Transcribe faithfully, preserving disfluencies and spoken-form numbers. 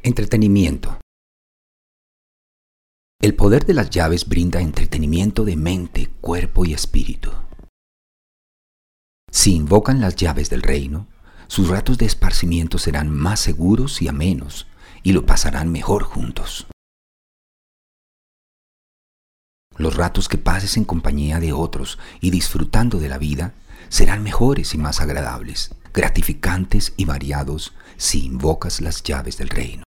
Entretenimiento. El poder de las llaves brinda entretenimiento de mente, cuerpo y espíritu. Si invocan las llaves del reino, sus ratos de esparcimiento serán más seguros y amenos, y lo pasarán mejor juntos. Los ratos que pases en compañía de otros y disfrutando de la vida serán mejores y más agradables, gratificantes y variados si invocas las llaves del reino.